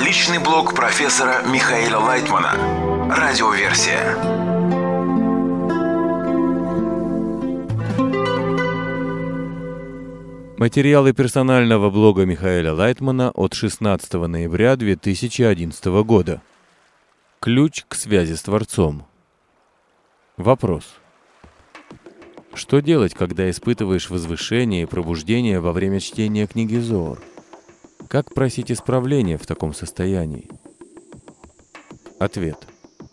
Личный блог профессора Михаила Лайтмана. Радиоверсия. Материалы персонального блога Михаила Лайтмана от 16 ноября 2011 года. Ключ к связи с Творцом. Вопрос. Что делать, когда испытываешь возвышение и пробуждение во время чтения книги Зоор? Как просить исправления в таком состоянии? Ответ.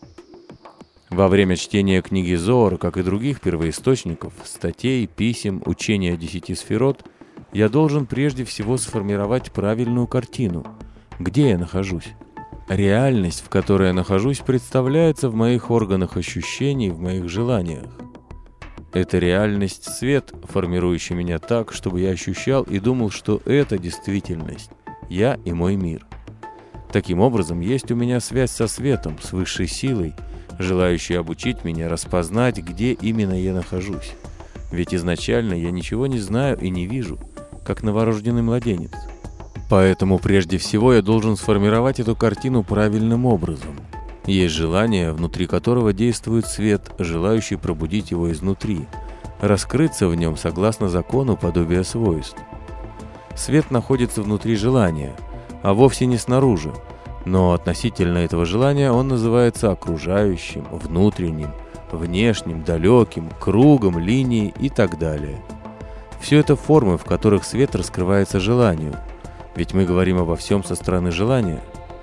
Во время чтения книги Зоор, как и других первоисточников, статей, писем, учения о 10 сферот, я должен прежде всего сформировать правильную картину, где я нахожусь. Реальность, в которой я нахожусь, представляется в моих органах ощущений, в моих желаниях. Это реальность — свет, формирующий меня так, чтобы я ощущал и думал, что это действительность, я и мой мир. Таким образом, есть у меня связь со светом, с высшей силой, желающей обучить меня распознать, где именно я нахожусь. Ведь изначально я ничего не знаю и не вижу, как новорожденный младенец. Поэтому прежде всего я должен сформировать эту картину правильным образом. Есть желание, внутри которого действует свет, желающий пробудить его изнутри, раскрыться в нем согласно закону подобия свойств. Свет находится внутри желания, а вовсе не снаружи, но относительно этого желания он называется окружающим, внутренним, внешним, далеким, кругом, линией и так далее. Все это формы, в которых свет раскрывается желанию, ведь мы говорим обо всем со стороны желания.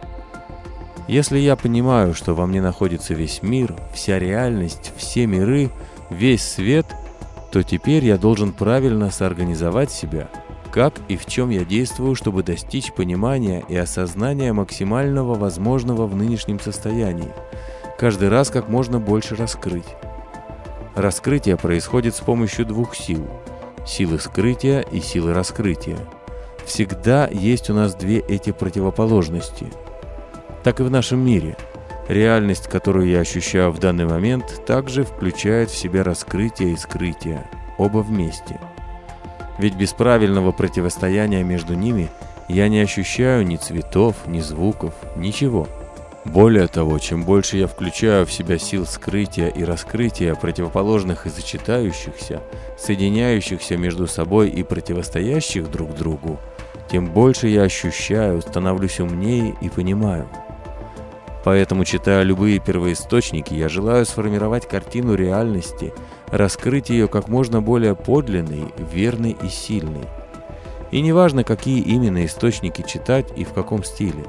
Если я понимаю, что во мне находится весь мир, вся реальность, все миры, весь свет, то теперь я должен правильно соорганизовать себя, как и в чем я действую, чтобы достичь понимания и осознания максимального возможного в нынешнем состоянии, каждый раз как можно больше раскрыть. Раскрытие происходит с помощью двух сил – силы скрытия и силы раскрытия. Всегда есть у нас две эти противоположности. Так и в нашем мире. Реальность, которую я ощущаю в данный момент, также включает в себя раскрытие и скрытие, оба вместе. Ведь без правильного противостояния между ними я не ощущаю ни цветов, ни звуков, ничего. Более того, чем больше я включаю в себя сил скрытия и раскрытия, противоположных и сочетающихся, соединяющихся между собой и противостоящих друг другу, тем больше я ощущаю, становлюсь умнее и понимаю. Поэтому, читая любые первоисточники, я желаю сформировать картину реальности, раскрыть ее как можно более подлинной, верной и сильной. И неважно, какие именно источники читать и в каком стиле.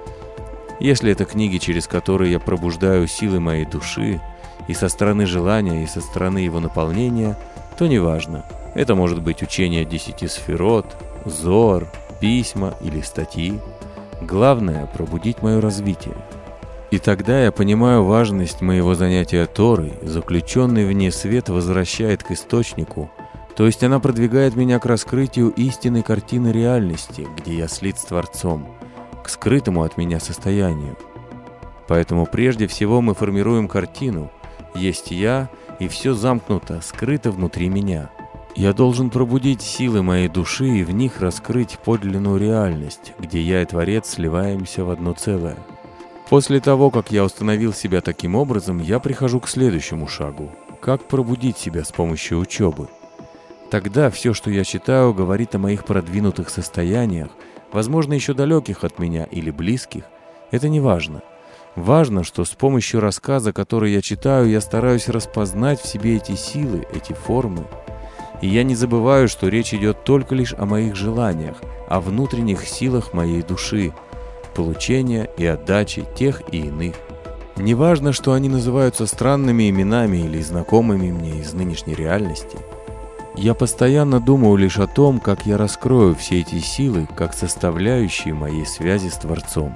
Если это книги, через которые я пробуждаю силы моей души, и со стороны желания, и со стороны его наполнения, то неважно. Это может быть учение 10 сферот, Зоор, письма или статьи. Главное – пробудить мое развитие. И тогда я понимаю важность моего занятия Торой, заключенный в ней свет возвращает к источнику, то есть она продвигает меня к раскрытию истинной картины реальности, где я слит с Творцом, к скрытому от меня состоянию. Поэтому прежде всего мы формируем картину. Есть я, и все замкнуто, скрыто внутри меня. Я должен пробудить силы моей души и в них раскрыть подлинную реальность, где я и Творец сливаемся в одно целое. После того, как я установил себя таким образом, я прихожу к следующему шагу. Как пробудить себя с помощью учебы? Тогда все, что я читаю, говорит о моих продвинутых состояниях, возможно, еще далеких от меня или близких. Это не важно. Важно, что с помощью рассказа, который я читаю, я стараюсь распознать в себе эти силы, эти формы. И я не забываю, что речь идет только лишь о моих желаниях, о внутренних силах моей души, получения и отдачи тех и иных. Неважно, что они называются странными именами или знакомыми мне из нынешней реальности. Я постоянно думаю лишь о том, как я раскрою все эти силы как составляющие моей связи с Творцом.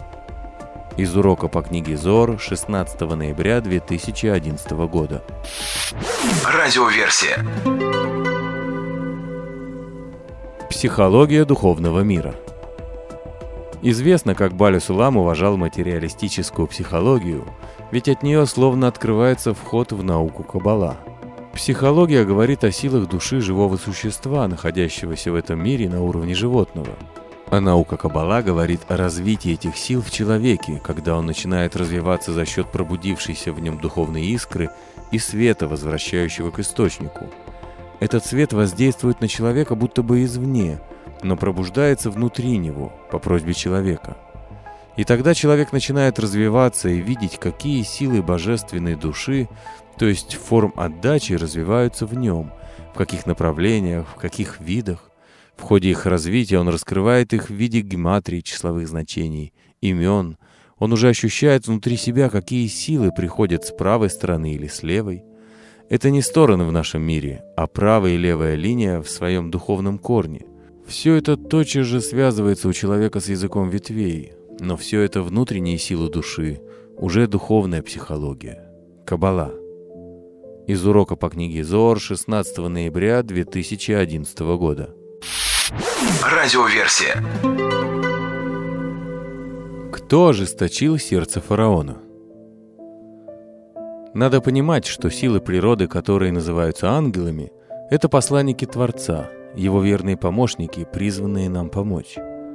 Из урока по книге Зоор 16 ноября 2011 года. Радиоверсия. Психология духовного мира. Известно, как Баля Сулам уважал материалистическую психологию, ведь от нее словно открывается вход в науку Каббала. Психология говорит о силах души живого существа, находящегося в этом мире на уровне животного. А наука Каббала говорит о развитии этих сил в человеке, когда он начинает развиваться за счет пробудившейся в нем духовной искры и света, возвращающего к источнику. Этот свет воздействует на человека будто бы извне, но пробуждается внутри него по просьбе человека. И тогда человек начинает развиваться и видеть, какие силы божественной души, то есть форм отдачи, развиваются в нем, в каких направлениях, в каких видах. В ходе их развития он раскрывает их в виде гематрий, числовых значений, имен. Он уже ощущает внутри себя, какие силы приходят с правой стороны или с левой. Это не стороны в нашем мире, а правая и левая линия в своем духовном корне. Все это тотчас же связывается у человека с языком ветвей, но все это внутренние силы души, уже духовная психология. Каббала. Из урока по книге Зоар 16 ноября 2011 года. Радиоверсия. Кто ожесточил сердце фараона? Надо понимать, что силы природы, которые называются ангелами, это посланники Творца, его верные помощники, призванные нам помочь.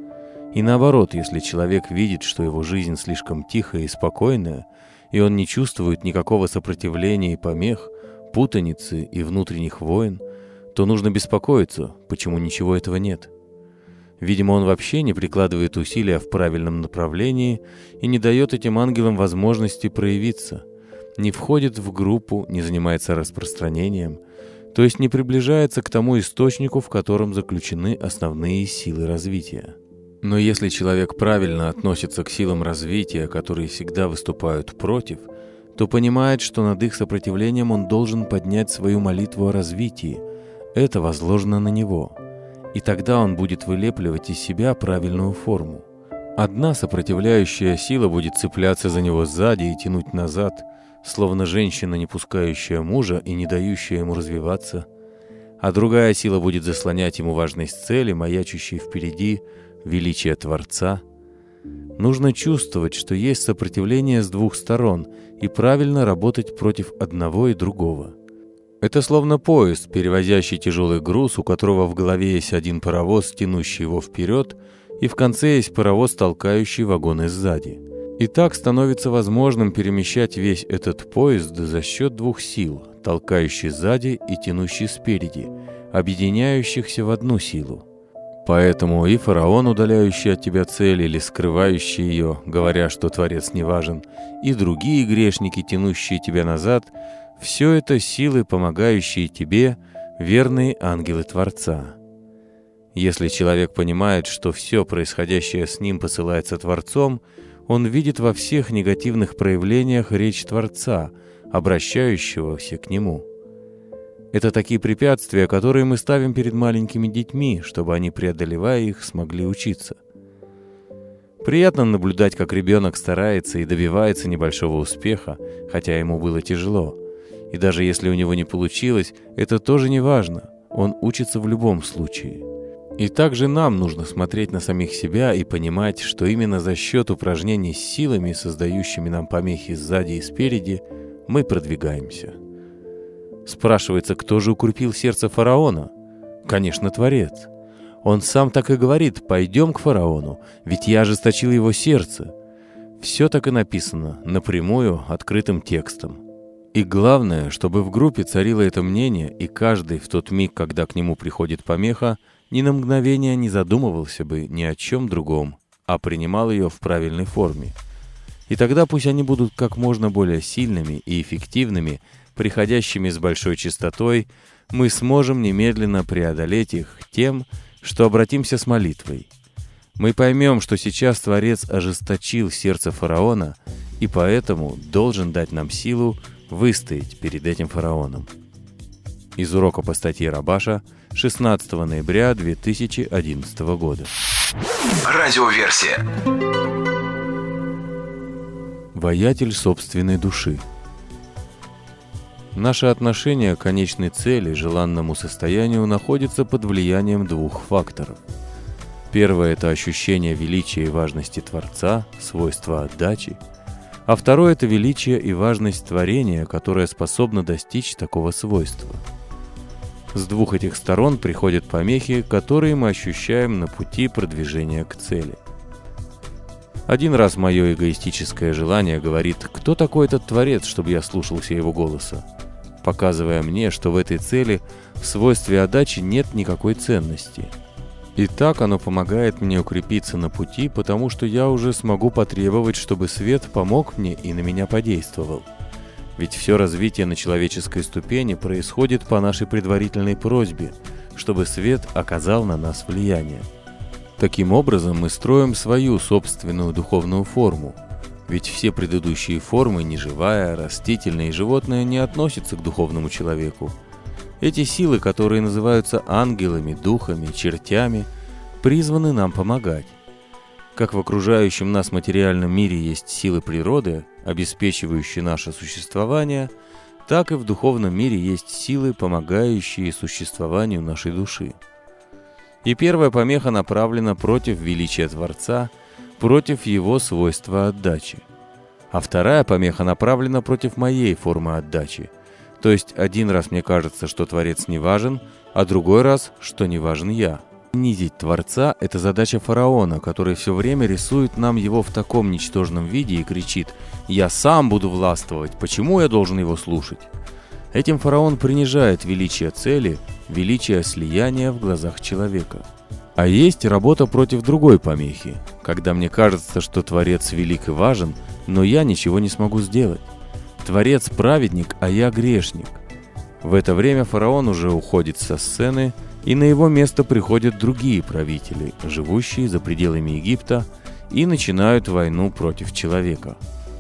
И наоборот, если человек видит, что его жизнь слишком тихая и спокойная, и он не чувствует никакого сопротивления и помех, путаницы и внутренних войн, то нужно беспокоиться, почему ничего этого нет. Видимо, он вообще не прикладывает усилия в правильном направлении и не дает этим ангелам возможности проявиться, не входит в группу, не занимается распространением, то есть не приближается к тому источнику, в котором заключены основные силы развития. Но если человек правильно относится к силам развития, которые всегда выступают против, то понимает, что над их сопротивлением он должен поднять свою молитву о развитии. Это возложено на него. И тогда он будет вылепливать из себя правильную форму. Одна сопротивляющая сила будет цепляться за него сзади и тянуть назад, словно женщина, не пускающая мужа и не дающая ему развиваться. А другая сила будет заслонять ему важность цели, маячущей впереди, величие Творца. Нужно чувствовать, что есть сопротивление с двух сторон, и правильно работать против одного и другого. Это словно поезд, перевозящий тяжелый груз, у которого в голове есть один паровоз, тянущий его вперед, и в конце есть паровоз, толкающий вагоны сзади. И так становится возможным перемещать весь этот поезд за счет двух сил, толкающей сзади и тянущей спереди, объединяющихся в одну силу. Поэтому и фараон, удаляющий от тебя цель или скрывающий ее, говоря, что Творец не важен, и другие грешники, тянущие тебя назад – все это силы, помогающие тебе, верные ангелы Творца. Если человек понимает, что все происходящее с ним посылается Творцом, он видит во всех негативных проявлениях речь Творца, обращающегося к нему. Это такие препятствия, которые мы ставим перед маленькими детьми, чтобы они, преодолевая их, смогли учиться. Приятно наблюдать, как ребенок старается и добивается небольшого успеха, хотя ему было тяжело. И даже если у него не получилось, это тоже не важно, он учится в любом случае. И также нам нужно смотреть на самих себя и понимать, что именно за счет упражнений с силами, создающими нам помехи сзади и спереди, мы продвигаемся. Спрашивается, кто же укрепил сердце фараона? Конечно, Творец. Он сам так и говорит: «Пойдем к фараону, ведь я ожесточил его сердце». Все так и написано, напрямую, открытым текстом. И главное, чтобы в группе царило это мнение, и каждый в тот миг, когда к нему приходит помеха, ни на мгновение не задумывался бы ни о чем другом, а принимал ее в правильной форме. И тогда пусть они будут как можно более сильными и эффективными, приходящими с большой частотой, мы сможем немедленно преодолеть их тем, что обратимся с молитвой. Мы поймем, что сейчас Творец ожесточил сердце фараона, и поэтому должен дать нам силу выстоять перед этим фараоном. Из урока по статье Рабаша 16 ноября 2011 года. Радиоверсия. Воятель собственной души. Наше отношение к конечной цели, желанному состоянию, находится под влиянием двух факторов. Первое – это ощущение величия и важности Творца, свойства отдачи. А второе – это величие и важность творения, которое способно достичь такого свойства. С двух этих сторон приходят помехи, которые мы ощущаем на пути продвижения к цели. Один раз мое эгоистическое желание говорит: кто такой этот Творец, чтобы я слушался его голоса, показывая мне, что в этой цели в свойстве отдачи нет никакой ценности. И так оно помогает мне укрепиться на пути, потому что я уже смогу потребовать, чтобы свет помог мне и на меня подействовал. Ведь все развитие на человеческой ступени происходит по нашей предварительной просьбе, чтобы свет оказал на нас влияние. Таким образом, мы строим свою собственную духовную форму, ведь все предыдущие формы, неживая, растительная и животная, не относятся к духовному человеку. Эти силы, которые называются ангелами, духами, чертями, призваны нам помогать. Как в окружающем нас материальном мире есть силы природы, обеспечивающие наше существование, так и в духовном мире есть силы, помогающие существованию нашей души. И первая помеха направлена против величия Творца, против его свойства отдачи. А вторая помеха направлена против моей формы отдачи. То есть один раз мне кажется, что Творец не важен, а другой раз, что не важен я. Низить Творца – это задача фараона, который все время рисует нам его в таком ничтожном виде и кричит: «Я сам буду властвовать, почему я должен его слушать?» Этим фараон принижает величие цели, величие слияния в глазах человека. А есть работа против другой помехи, когда мне кажется, что Творец велик и важен, но я ничего не смогу сделать. Творец праведник, а я грешник. В это время фараон уже уходит со сцены, и на его место приходят другие правители, живущие за пределами Египта, и начинают войну против человека.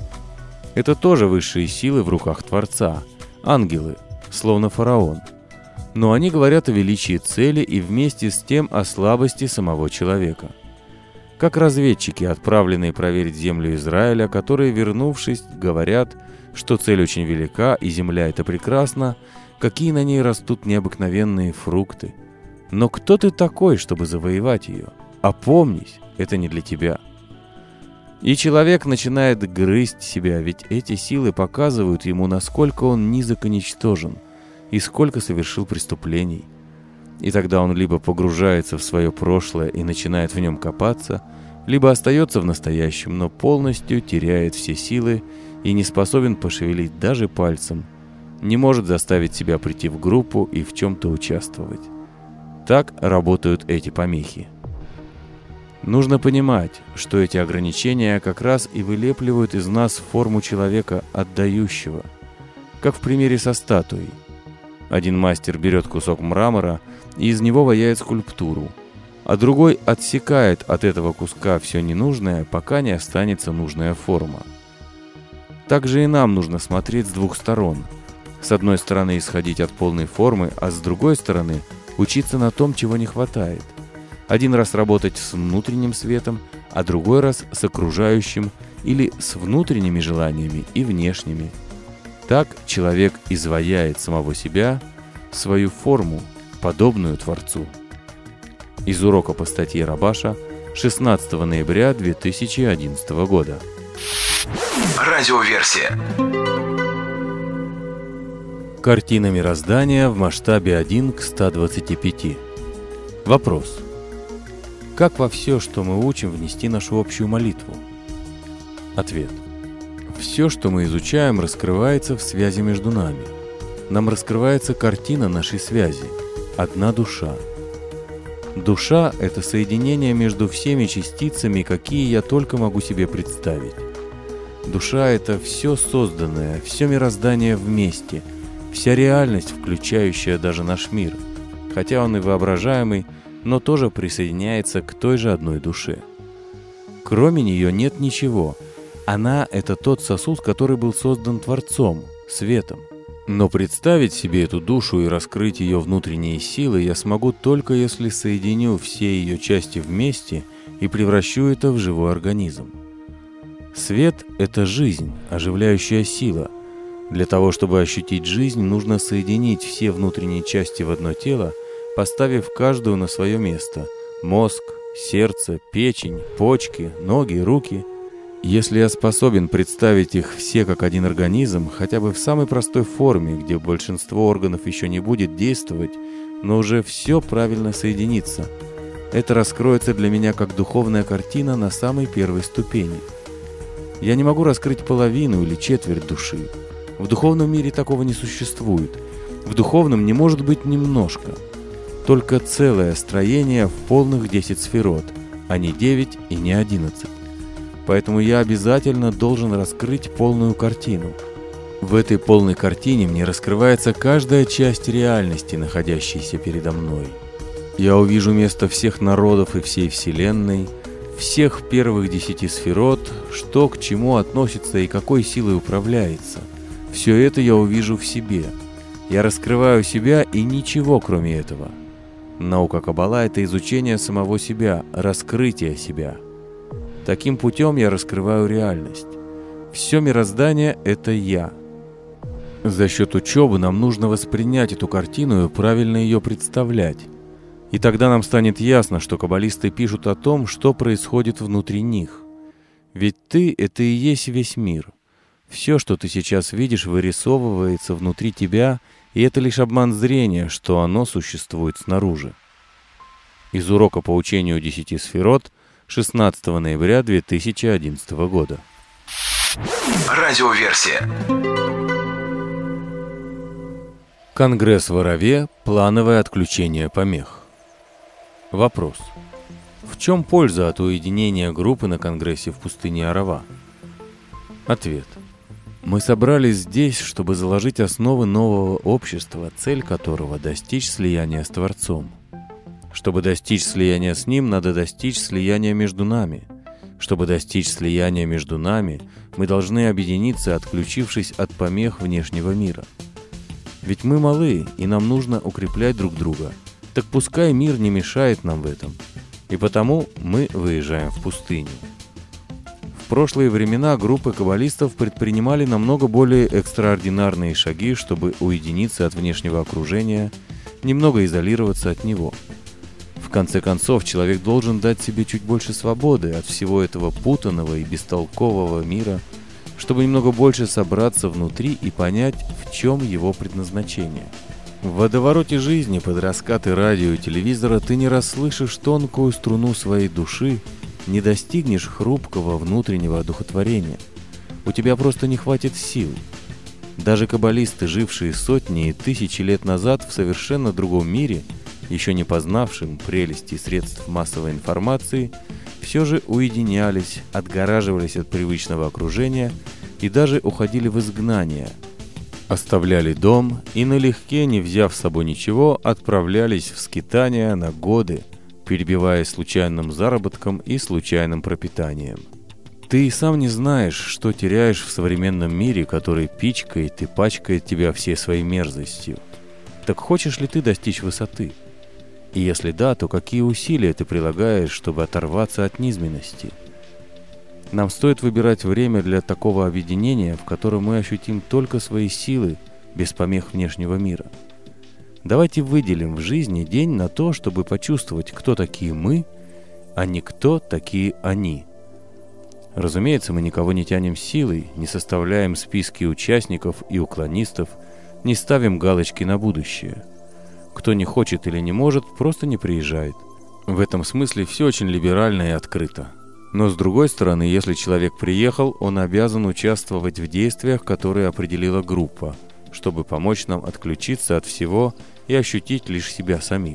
Это тоже высшие силы в руках Творца, ангелы, словно фараон. Но они говорят о величии цели и вместе с тем о слабости самого человека. Как разведчики, отправленные проверить землю Израиля, которые, вернувшись, говорят, что цель очень велика и земля это прекрасна, какие на ней растут необыкновенные фрукты. Но кто ты такой, чтобы завоевать ее? Опомнись, это не для тебя. И человек начинает грызть себя, ведь эти силы показывают ему, насколько он низок и ничтожен, и сколько совершил преступлений. И тогда он либо погружается в свое прошлое и начинает в нем копаться, либо остается в настоящем, но полностью теряет все силы и не способен пошевелить даже пальцем, не может заставить себя прийти в группу и в чем-то участвовать. Так работают эти помехи. Нужно понимать, что эти ограничения как раз и вылепливают из нас форму человека отдающего, как в примере со статуей. Один мастер берет кусок мрамора и из него ваяет скульптуру, а другой отсекает от этого куска все ненужное, пока не останется нужная форма. Так же и нам нужно смотреть с двух сторон. С одной стороны исходить от полной формы, а с другой стороны учиться на том, чего не хватает. Один раз работать с внутренним светом, а другой раз с окружающим или с внутренними желаниями и внешними. Так человек изваяет самого себя, свою форму, подобную Творцу. Из урока по статье Рабаша 16 ноября 2011 года. Радиоверсия. Картина мироздания в масштабе 1 к 125. Вопрос. Как во все, что мы учим, внести нашу общую молитву? Ответ. Все, что мы изучаем, раскрывается в связи между нами. Нам раскрывается картина нашей связи. Одна душа. Душа – это соединение между всеми частицами, какие я только могу себе представить. Душа – это все созданное, все мироздание вместе, вся реальность, включающая даже наш мир, хотя он и воображаемый, но тоже присоединяется к той же одной душе. Кроме нее нет ничего. Она – это тот сосуд, который был создан Творцом, светом. Но представить себе эту душу и раскрыть ее внутренние силы я смогу только если соединю все ее части вместе и превращу это в живой организм. Свет – это жизнь, оживляющая сила. Для того, чтобы ощутить жизнь, нужно соединить все внутренние части в одно тело, поставив каждую на свое место – мозг, сердце, печень, почки, ноги, руки. Если я способен представить их все как один организм, хотя бы в самой простой форме, где большинство органов еще не будет действовать, но уже все правильно соединится, это раскроется для меня как духовная картина на самой первой ступени. Я не могу раскрыть половину или четверть души. В духовном мире такого не существует. В духовном не может быть немножко. Только целое строение в полных 10 сферот, а не 9 и не 11. Поэтому я обязательно должен раскрыть полную картину. В этой полной картине мне раскрывается каждая часть реальности, находящейся передо мной. Я увижу место всех народов и всей Вселенной, всех первых 10 сферот, что к чему относится и какой силой управляется. Все это я увижу в себе. Я раскрываю себя и ничего кроме этого. Наука Каббала — это изучение самого себя, раскрытие себя. Таким путем я раскрываю реальность. Все мироздание — это я. За счет учебы нам нужно воспринять эту картину и правильно ее представлять. И тогда нам станет ясно, что каббалисты пишут о том, что происходит внутри них. Ведь ты — это и есть весь мир. Все, что ты сейчас видишь, вырисовывается внутри тебя, и это лишь обман зрения, что оно существует снаружи. Из урока по учению 10 сферот 16 ноября 2011 года. Радиоверсия. Конгресс в Араве. Плановое отключение помех. Вопрос. В чем польза от уединения группы на конгрессе в пустыне Арава? Ответ. Мы собрались здесь, чтобы заложить основы нового общества, цель которого — достичь слияния с Творцом. Чтобы достичь слияния с Ним, надо достичь слияния между нами. Чтобы достичь слияния между нами, мы должны объединиться, отключившись от помех внешнего мира. Ведь мы малы, и нам нужно укреплять друг друга. Так пускай мир не мешает нам в этом. И потому мы выезжаем в пустыню. В прошлые времена группы каббалистов предпринимали намного более экстраординарные шаги, чтобы уединиться от внешнего окружения, немного изолироваться от него. В конце концов, человек должен дать себе чуть больше свободы от всего этого путанного и бестолкового мира, чтобы немного больше собраться внутри и понять, в чем его предназначение. В водовороте жизни под раскаты радио и телевизора ты не расслышишь тонкую струну своей души, не достигнешь хрупкого внутреннего одухотворения. У тебя просто не хватит сил. Даже каббалисты, жившие сотни и тысячи лет назад в совершенно другом мире, еще не познавшим прелести средств массовой информации, все же уединялись, отгораживались от привычного окружения и даже уходили в изгнание. Оставляли дом и налегке, не взяв с собой ничего, отправлялись в скитания на годы, перебиваясь случайным заработком и случайным пропитанием. Ты и сам не знаешь, что теряешь в современном мире, который пичкает и пачкает тебя всей своей мерзостью. Так хочешь ли ты достичь высоты? И если да, то какие усилия ты прилагаешь, чтобы оторваться от низменности? Нам стоит выбирать время для такого объединения, в котором мы ощутим только свои силы, без помех внешнего мира. Давайте выделим в жизни день на то, чтобы почувствовать, кто такие мы, а не кто такие они. Разумеется, мы никого не тянем силой, не составляем списки участников и уклонистов, не ставим галочки на будущее. Кто не хочет или не может, просто не приезжает. В этом смысле все очень либерально и открыто. Но с другой стороны, если человек приехал, он обязан участвовать в действиях, которые определила группа, чтобы помочь нам отключиться от всего и ощутить лишь себя самих.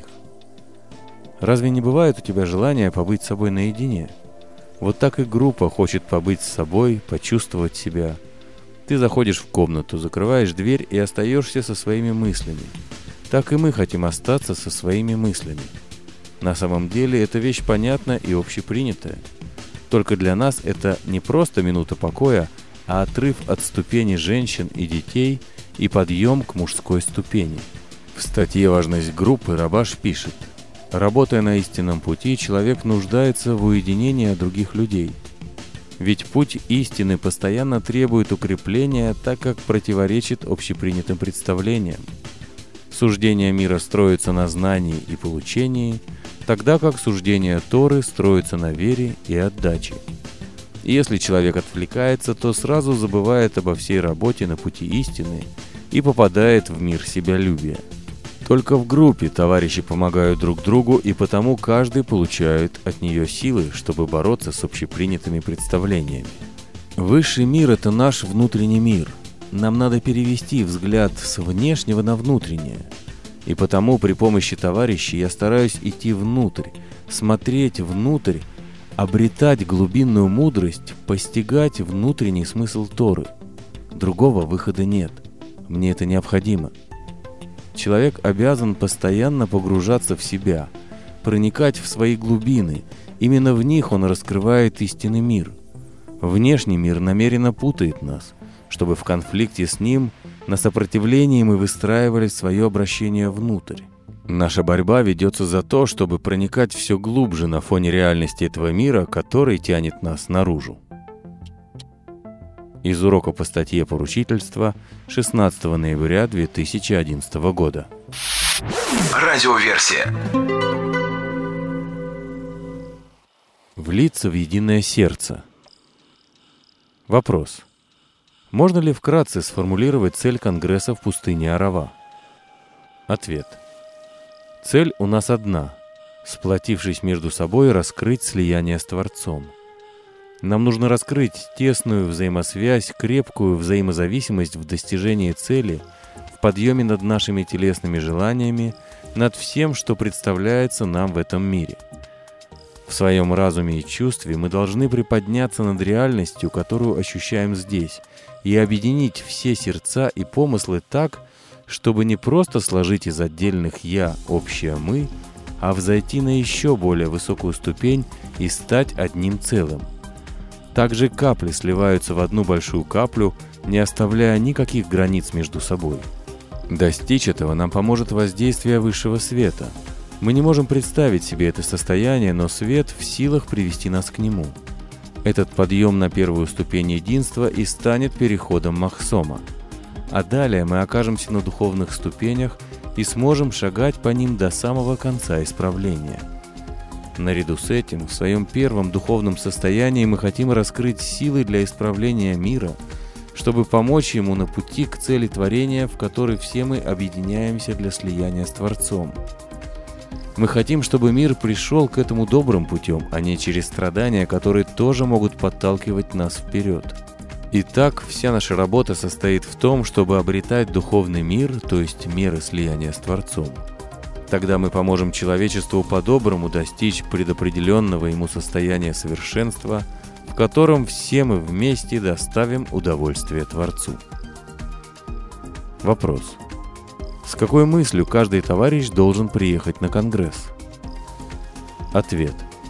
Разве не бывает у тебя желания побыть с собой наедине? Вот так и группа хочет побыть с собой, почувствовать себя. Ты заходишь в комнату, закрываешь дверь и остаешься со своими мыслями. Так и мы хотим остаться со своими мыслями. На самом деле эта вещь понятна и общепринятая. Только для нас это не просто минута покоя, а отрыв от ступени женщин и детей и подъем к мужской ступени. В статье «Важность группы» Рабаш пишет: «Работая на истинном пути, человек нуждается в уединении от других людей. Ведь путь истины постоянно требует укрепления, так как противоречит общепринятым представлениям. Суждение мира строится на знании и получении, тогда как суждение Торы строится на вере и отдаче. И если человек отвлекается, то сразу забывает обо всей работе на пути истины и попадает в мир себялюбия. Только в группе товарищи помогают друг другу, и потому каждый получает от нее силы, чтобы бороться с общепринятыми представлениями. Высший мир – это наш внутренний мир. Нам надо перевести взгляд с внешнего на внутреннее. И потому при помощи товарищей я стараюсь идти внутрь, смотреть внутрь, обретать глубинную мудрость, постигать внутренний смысл Торы. Другого выхода нет. Мне это необходимо. Человек обязан постоянно погружаться в себя, проникать в свои глубины. Именно в них он раскрывает истинный мир. Внешний мир намеренно путает нас, чтобы в конфликте с ним, на сопротивлении мы выстраивали свое обращение внутрь. Наша борьба ведется за то, чтобы проникать все глубже на фоне реальности этого мира, который тянет нас наружу. Из урока по статье «Поручительство» 16 ноября 2011 года. Радиоверсия. Влиться в единое сердце. Вопрос. Можно ли вкратце сформулировать цель Конгресса в пустыне Арава? Ответ. Цель у нас одна – сплотившись между собой, раскрыть слияние с Творцом. Нам нужно раскрыть тесную взаимосвязь, крепкую взаимозависимость в достижении цели, в подъеме над нашими телесными желаниями, над всем, что представляется нам в этом мире. В своем разуме и чувстве мы должны приподняться над реальностью, которую ощущаем здесь, и объединить все сердца и помыслы так, чтобы не просто сложить из отдельных «я» общее «мы», а взойти на еще более высокую ступень и стать одним целым. Также капли сливаются в одну большую каплю, не оставляя никаких границ между собой. Достичь этого нам поможет воздействие высшего света. Мы не можем представить себе это состояние, но свет в силах привести нас к нему. Этот подъем на первую ступень единства и станет переходом Махсома. А далее мы окажемся на духовных ступенях и сможем шагать по ним до самого конца исправления. Наряду с этим, в своем первом духовном состоянии мы хотим раскрыть силы для исправления мира, чтобы помочь ему на пути к цели творения, в которой все мы объединяемся для слияния с Творцом. Мы хотим, чтобы мир пришел к этому добрым путем, а не через страдания, которые тоже могут подталкивать нас вперед. Итак, вся наша работа состоит в том, чтобы обретать духовный мир, то есть меры слияния с Творцом. Тогда мы поможем человечеству по-доброму достичь предопределенного ему состояния совершенства, в котором все мы вместе доставим удовольствие Творцу. Вопрос. С какой мыслью каждый товарищ должен приехать на Конгресс? Ответ.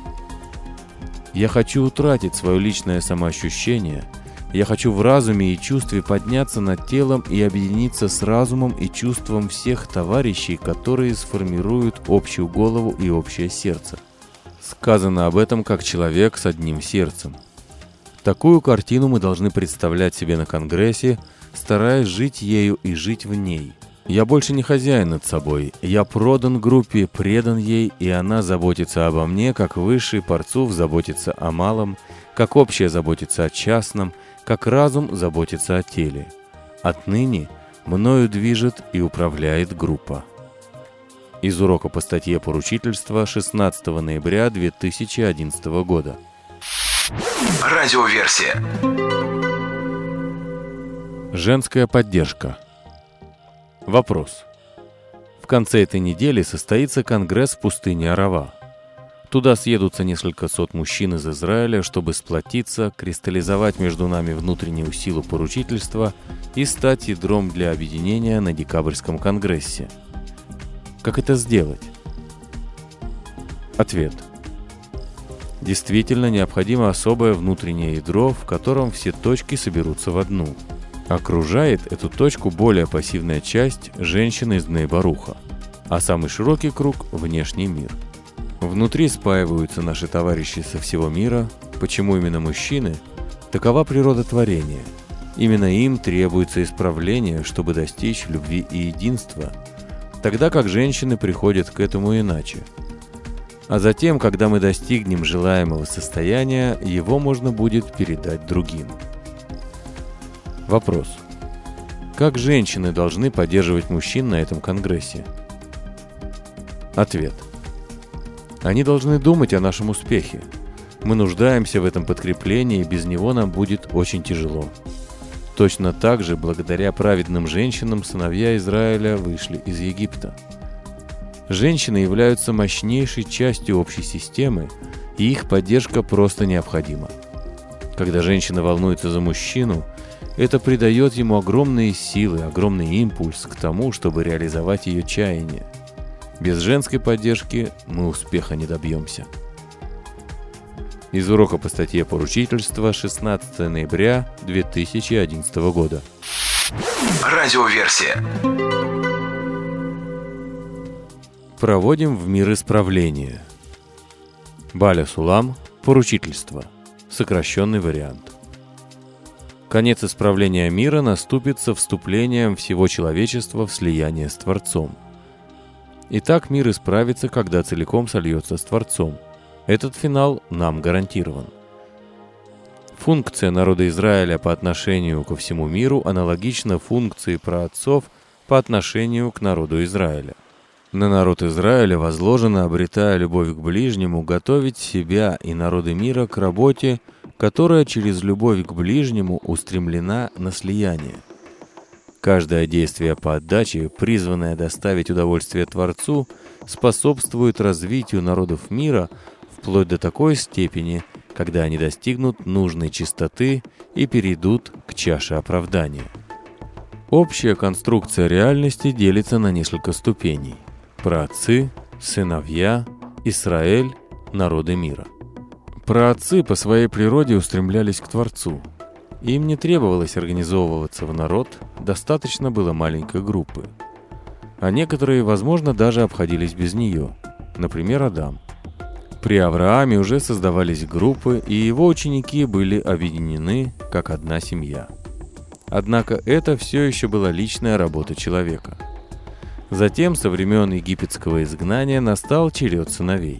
Я хочу утратить свое личное самоощущение. Я хочу в разуме и чувстве подняться над телом и объединиться с разумом и чувством всех товарищей, которые сформируют общую голову и общее сердце. Сказано об этом как человек с одним сердцем. Такую картину мы должны представлять себе на Конгрессе, стараясь жить ею и жить в ней. Я больше не хозяин над собой, я продан группе, предан ей, и она заботится обо мне, как высший Парцуф заботится о малом, как общее заботится о частном, как разум заботится о теле. Отныне мною движет и управляет группа. Из урока по статье «Поручительство» 16 ноября 2011 года. Радиоверсия. Женская поддержка. Вопрос. В конце этой недели состоится Конгресс в пустыне Арава. Туда съедутся несколько сот мужчин из Израиля, чтобы сплотиться, кристаллизовать между нами внутреннюю силу поручительства и стать ядром для объединения на декабрьском Конгрессе. Как это сделать? Ответ. Действительно необходимо особое внутреннее ядро, в котором все точки соберутся в одну. Окружает эту точку более пассивная часть женщины из Бней Баруха, а самый широкий круг – внешний мир. Внутри спаиваются наши товарищи со всего мира. Почему именно мужчины? Такова природа творения. Именно им требуется исправление, чтобы достичь любви и единства, тогда как женщины приходят к этому иначе. А затем, когда мы достигнем желаемого состояния, его можно будет передать другим. Вопрос. Как женщины должны поддерживать мужчин на этом конгрессе? Ответ. Они должны думать о нашем успехе. Мы нуждаемся в этом подкреплении, и без него нам будет очень тяжело. Точно так же, благодаря праведным женщинам, сыновья Израиля вышли из Египта. Женщины являются мощнейшей частью общей системы, и их поддержка просто необходима. Когда женщина волнуется за мужчину, это придает ему огромные силы, огромный импульс к тому, чтобы реализовать ее чаяние. Без женской поддержки мы успеха не добьемся. Из урока по статье «Поручительство» 16 ноября 2011 года. Радиоверсия. Проводим в мир исправления. Баля Сулам. Поручительство. Сокращенный вариант. Конец исправления мира наступит со вступлением всего человечества в слияние с Творцом. Итак, мир исправится, когда целиком сольется с Творцом. Этот финал нам гарантирован. Функция народа Израиля по отношению ко всему миру аналогична функции праотцов по отношению к народу Израиля. На народ Израиля возложено, обретая любовь к ближнему, готовить себя и народы мира к работе, которая через любовь к ближнему устремлена на слияние. Каждое действие по отдаче, призванное доставить удовольствие Творцу, способствует развитию народов мира вплоть до такой степени, когда они достигнут нужной чистоты и перейдут к чаше оправдания. Общая конструкция реальности делится на несколько ступеней: праотцы, сыновья, Израиль, народы мира. Праотцы по своей природе устремлялись к Творцу. Им не требовалось организовываться в народ, достаточно было маленькой группы. А некоторые, возможно, даже обходились без нее, например, Адам. При Аврааме уже создавались группы, и его ученики были объединены как одна семья. Однако это все еще была личная работа человека. Затем, со времен египетского изгнания, настал черед сыновей.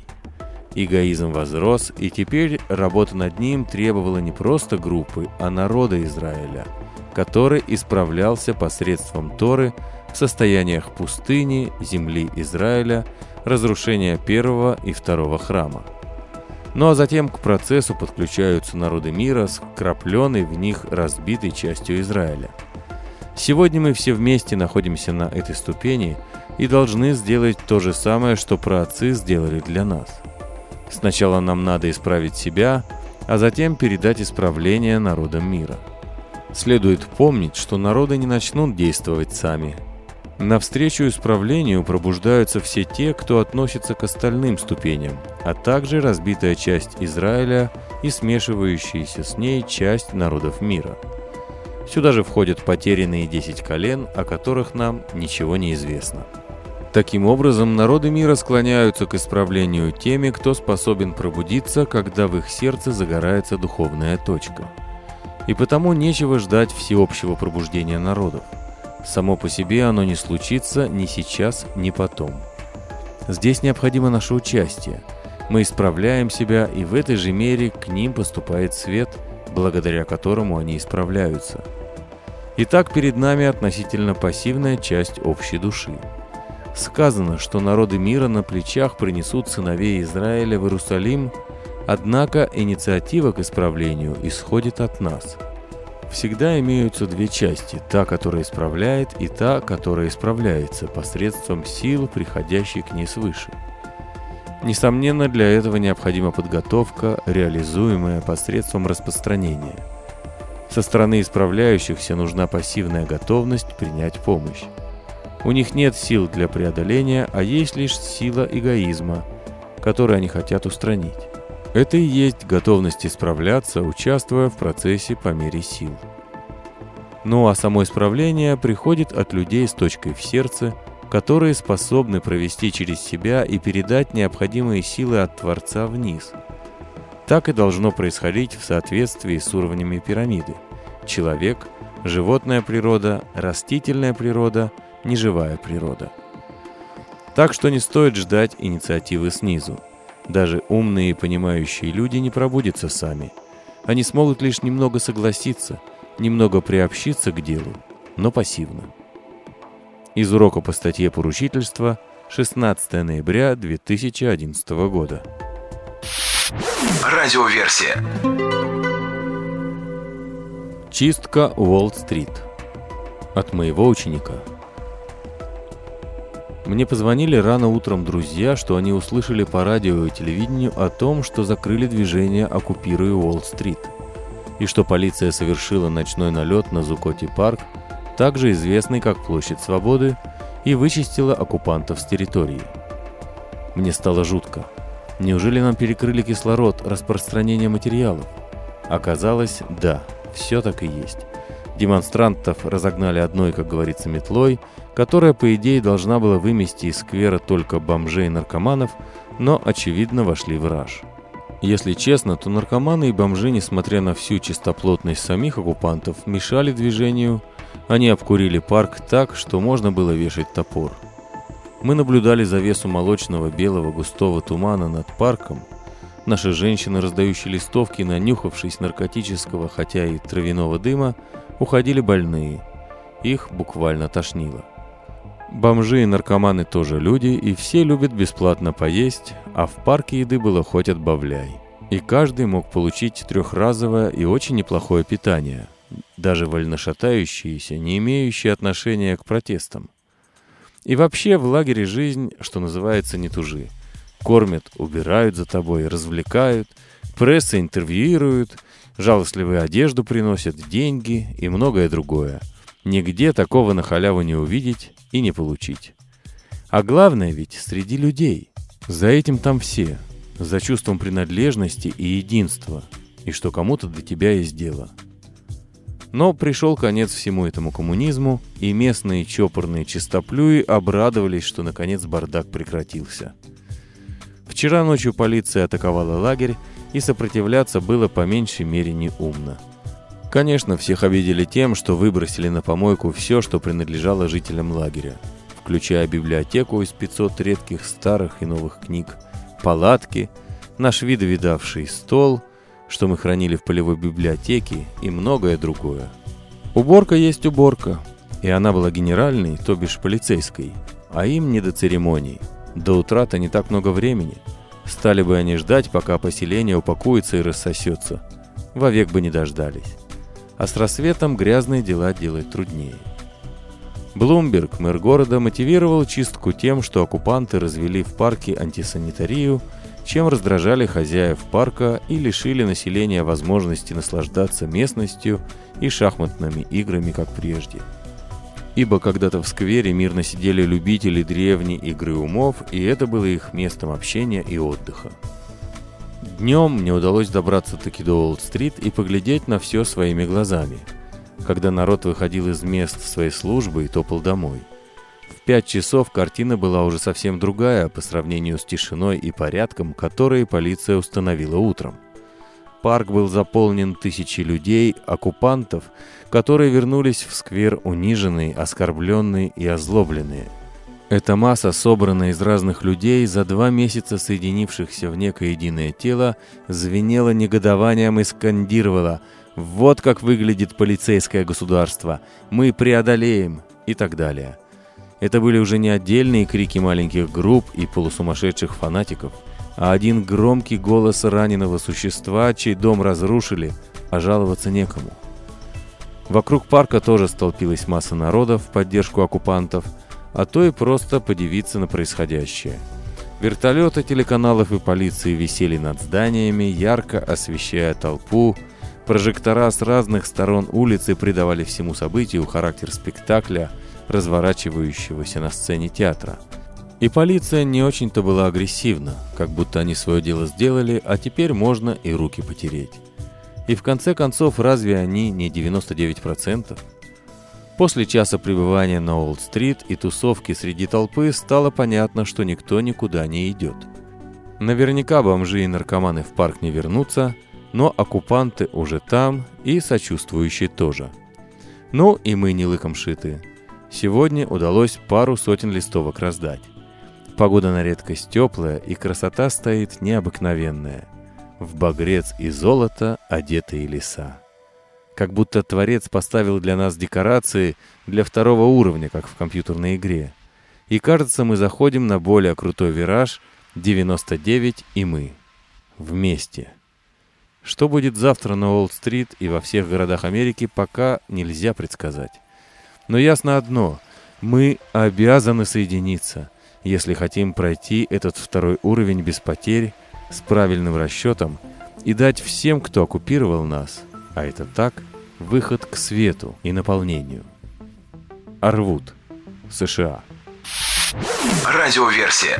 Эгоизм возрос, и теперь работа над ним требовала не просто группы, а народа Израиля, который исправлялся посредством Торы в состояниях пустыни, земли Израиля, разрушения первого и второго храма. Ну а затем к процессу подключаются народы мира с вкрапленной в них разбитой частью Израиля. Сегодня мы все вместе находимся на этой ступени и должны сделать то же самое, что праотцы сделали для нас. Сначала нам надо исправить себя, а затем передать исправление народам мира. Следует помнить, что народы не начнут действовать сами. Навстречу исправлению пробуждаются все те, кто относится к остальным ступеням, а также разбитая часть Израиля и смешивающаяся с ней часть народов мира. Сюда же входят потерянные 10 колен, о которых нам ничего не известно. Таким образом, народы мира склоняются к исправлению теми, кто способен пробудиться, когда в их сердце загорается духовная точка. И потому нечего ждать всеобщего пробуждения народов. Само по себе оно не случится ни сейчас, ни потом. Здесь необходимо наше участие. Мы исправляем себя, и в этой же мере к ним поступает свет, благодаря которому они исправляются. Итак, перед нами относительно пассивная часть общей души. Сказано, что народы мира на плечах принесут сыновей Израиля в Иерусалим, однако инициатива к исправлению исходит от нас. Всегда имеются две части: та, которая исправляет, и та, которая исправляется посредством сил, приходящей к ней свыше. Несомненно, для этого необходима подготовка, реализуемая посредством распространения. Со стороны исправляющихся нужна пассивная готовность принять помощь. У них нет сил для преодоления, а есть лишь сила эгоизма, которую они хотят устранить. Это и есть готовность исправляться, участвуя в процессе по мере сил. Ну а само исправление приходит от людей с точкой в сердце, которые способны провести через себя и передать необходимые силы от Творца вниз. Так и должно происходить в соответствии с уровнями пирамиды: человек, животная природа, растительная природа, неживая природа. Так что не стоит ждать инициативы снизу. Даже умные и понимающие люди не пробудятся сами. Они смогут лишь немного согласиться, немного приобщиться к делу, но пассивно. Из урока по статье поручительства 16 ноября 2011 года. Радиоверсия. Чистка Уолл-стрит. От моего ученика. Мне позвонили рано утром друзья, что они услышали по радио и телевидению о том, что закрыли движение «Оккупируя Уолл-стрит», и что полиция совершила ночной налет на Зукоти-парк, также известный как Площадь Свободы, и вычистила оккупантов с территории. Мне стало жутко. Неужели нам перекрыли кислород распространения материалов? Оказалось, да, все так и есть. Демонстрантов разогнали одной, как говорится, метлой, которая, по идее, должна была вымести из сквера только бомжей и наркоманов, но, очевидно, вошли в раж. Если честно, то наркоманы и бомжи, несмотря на всю чистоплотность самих оккупантов, мешали движению. Они обкурили парк так, что можно было вешать топор. Мы наблюдали завесу молочного белого густого тумана над парком. Наши женщины, раздающие листовки, нанюхавшись наркотического, хотя и травяного дыма, уходили больные. Их буквально тошнило. Бомжи и наркоманы тоже люди, и все любят бесплатно поесть, а в парке еды было хоть отбавляй. И каждый мог получить трехразовое и очень неплохое питание, даже вольношатающиеся, не имеющие отношения к протестам. И вообще в лагере жизнь, что называется, не тужи. Кормят, убирают за тобой, развлекают, пресса интервьюируют, жалостливую одежду приносят, деньги и многое другое. Нигде такого на халяву не увидеть и не получить. А главное ведь среди людей. За этим там все. За чувством принадлежности и единства. И что кому-то для тебя есть дело. Но пришел конец всему этому коммунизму, и местные чопорные чистоплюи обрадовались, что наконец бардак прекратился. Вчера ночью полиция атаковала лагерь, и сопротивляться было по меньшей мере неумно. Конечно, всех обидели тем, что выбросили на помойку все, что принадлежало жителям лагеря, включая библиотеку из 500 редких старых и новых книг, палатки, наш видавший стол, что мы хранили в полевой библиотеке, и многое другое. Уборка есть уборка, и она была генеральной, то бишь полицейской, а им не до церемоний. До утра-то не так много времени. Стали бы они ждать, пока поселение упакуется и рассосется. Вовек бы не дождались. А с рассветом грязные дела делать труднее. Блумберг, мэр города, мотивировал чистку тем, что оккупанты развели в парке антисанитарию, чем раздражали хозяев парка и лишили населения возможности наслаждаться местностью и шахматными играми, как прежде. Ибо когда-то в сквере мирно сидели любители древней игры умов, и это было их местом общения и отдыха. Днем мне удалось добраться-таки до Уолл-стрит и поглядеть на все своими глазами, когда народ выходил из мест своей службы и топал домой. В 5 часов картина была уже совсем другая по сравнению с тишиной и порядком, которые полиция установила утром. Парк был заполнен тысячей людей, оккупантов, которые вернулись в сквер униженные, оскорбленные и озлобленные. Эта масса, собранная из разных людей, за 2 месяца соединившихся в некое единое тело, звенела негодованием и скандировала: «Вот как выглядит полицейское государство! Мы преодолеем!» и так далее. Это были уже не отдельные крики маленьких групп и полусумасшедших фанатиков, а один громкий голос раненого существа, чей дом разрушили, а жаловаться некому. Вокруг парка тоже столпилась масса народа в поддержку оккупантов, а то и просто подивиться на происходящее. Вертолеты телеканалов и полиции висели над зданиями, ярко освещая толпу. Прожектора с разных сторон улицы придавали всему событию характер спектакля, разворачивающегося на сцене театра. И полиция не очень-то была агрессивна, как будто они свое дело сделали, а теперь можно и руки потереть. И в конце концов, разве они не 99%? После часа пребывания на Уолл-стрит и тусовки среди толпы стало понятно, что никто никуда не идет. Наверняка бомжи и наркоманы в парк не вернутся, но оккупанты уже там и сочувствующие тоже. Ну и мы не лыком шиты. Сегодня удалось пару сотен листовок раздать. Погода на редкость теплая, и красота стоит необыкновенная. В багрец и золото одетые леса. Как будто Творец поставил для нас декорации для второго уровня, как в компьютерной игре. И кажется, мы заходим на более крутой вираж 99, и мы вместе. Что будет завтра на Уолл-стрит и во всех городах Америки, пока нельзя предсказать. Но ясно одно – мы обязаны соединиться, если хотим пройти этот второй уровень без потерь, с правильным расчетом и дать всем, кто оккупировал нас, а это так, выход к свету и наполнению. Арвуд, США. Радиоверсия.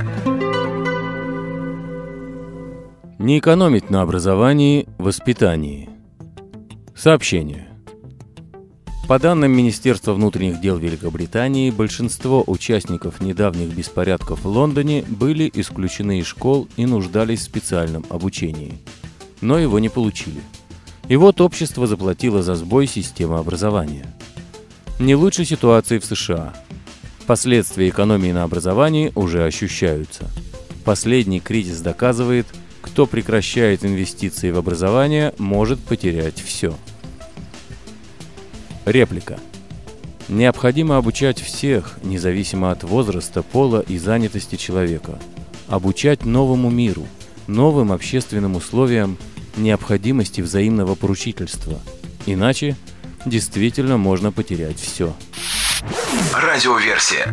Не экономить на образовании, воспитании. Сообщение. По данным Министерства внутренних дел Великобритании, большинство участников недавних беспорядков в Лондоне были исключены из школ и нуждались в специальном обучении. Но его не получили. И вот общество заплатило за сбой системы образования. Не лучше ситуации в США. Последствия экономии на образовании уже ощущаются. Последний кризис доказывает, кто прекращает инвестиции в образование, может потерять все. Реплика. Необходимо обучать всех, независимо от возраста, пола и занятости человека. Обучать новому миру, новым общественным условиям, необходимости взаимного поручительства. Иначе действительно можно потерять все. Радиоверсия.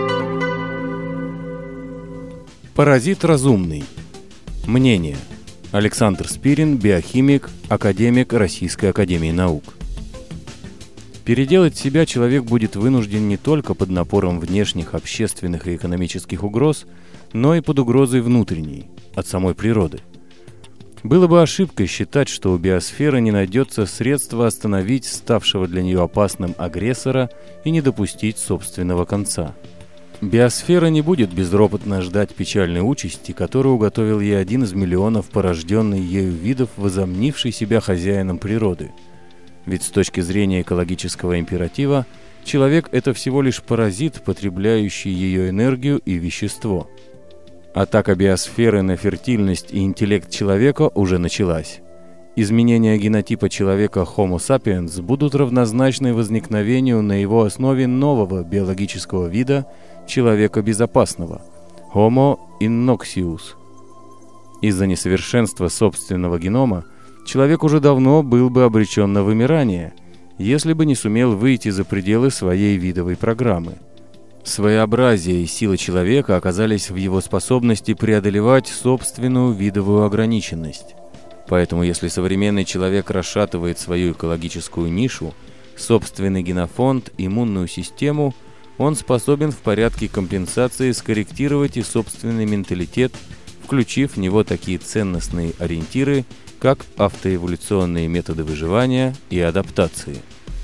Паразит разумный. Мнение. Александр Спирин, биохимик, академик Российской академии наук. Переделать себя человек будет вынужден не только под напором внешних общественных и экономических угроз, но и под угрозой внутренней, от самой природы. Было бы ошибкой считать, что у биосферы не найдется средства остановить ставшего для нее опасным агрессора и не допустить собственного конца. Биосфера не будет безропотно ждать печальной участи, которую уготовил ей один из миллионов порожденных ею видов, возомнивший себя хозяином природы. Ведь с точки зрения экологического императива, человек – это всего лишь паразит, потребляющий ее энергию и вещество. Атака биосферы на фертильность и интеллект человека уже началась. Изменения генотипа человека Homo sapiens будут равнозначны возникновению на его основе нового биологического вида человека безопасного – Homo innoxius. Из-за несовершенства собственного генома человек уже давно был бы обречен на вымирание, если бы не сумел выйти за пределы своей видовой программы. Своеобразие и сила человека оказались в его способности преодолевать собственную видовую ограниченность. Поэтому если современный человек расшатывает свою экологическую нишу, собственный генофонд, иммунную систему, он способен в порядке компенсации скорректировать и собственный менталитет, включив в него такие ценностные ориентиры, как автоэволюционные методы выживания и адаптации.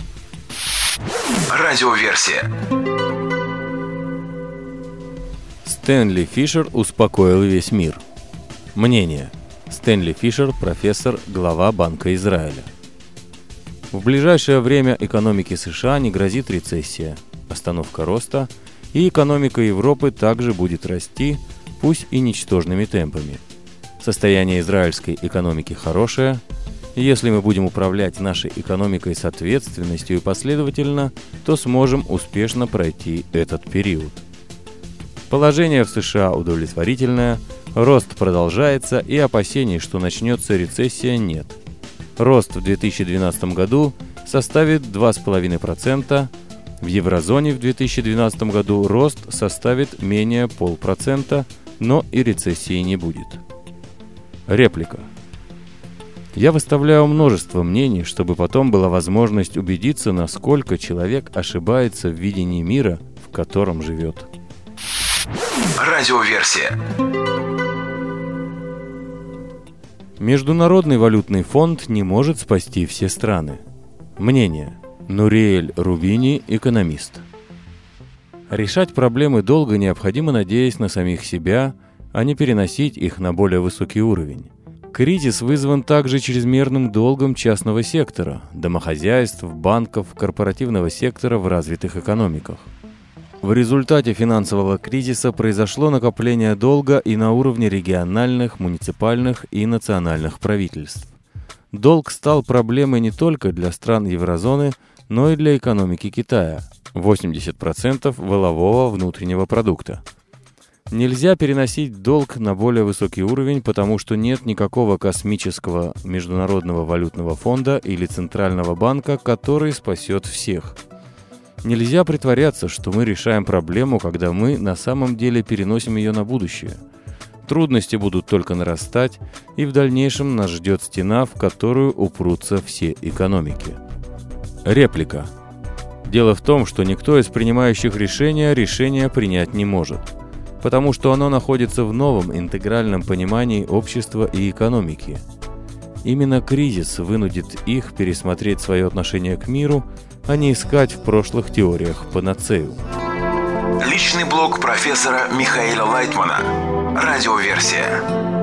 Радиоверсия. Стэнли Фишер успокоил весь мир. Мнение. Стэнли Фишер, профессор, глава Банка Израиля. В ближайшее время экономике США не грозит рецессия, остановка роста, и экономика Европы также будет расти, пусть и ничтожными темпами. Состояние израильской экономики хорошее. Если мы будем управлять нашей экономикой с ответственностью и последовательно, то сможем успешно пройти этот период. Положение в США удовлетворительное, рост продолжается и опасений, что начнется рецессия, нет. Рост в 2012 году составит 2,5%, в еврозоне в 2012 году рост составит менее 0,5%, но и рецессии не будет. Реплика. Я выставляю множество мнений, чтобы потом была возможность убедиться, насколько человек ошибается в видении мира, в котором живет. Радиоверсия. Международный валютный фонд не может спасти все страны. Мнение. Нуриэль Рубини, экономист. Решать проблемы долга необходимо, надеясь на самих себя, а не переносить их на более высокий уровень. Кризис вызван также чрезмерным долгом частного сектора, домохозяйств, банков, корпоративного сектора в развитых экономиках. В результате финансового кризиса произошло накопление долга и на уровне региональных, муниципальных и национальных правительств. Долг стал проблемой не только для стран еврозоны, но и для экономики Китая – 80% валового внутреннего продукта. Нельзя переносить долг на более высокий уровень, потому что нет никакого космического международного валютного фонда или центрального банка, который спасет всех. Нельзя притворяться, что мы решаем проблему, когда мы на самом деле переносим ее на будущее. Трудности будут только нарастать, и в дальнейшем нас ждет стена, в которую упрутся все экономики. Реплика. Дело в том, что никто из принимающих решения принять не может, потому что оно находится в новом интегральном понимании общества и экономики. Именно кризис вынудит их пересмотреть свое отношение к миру, а не искать в прошлых теориях панацею. Личный блог профессора Михаила Лайтмана. Радиоверсия.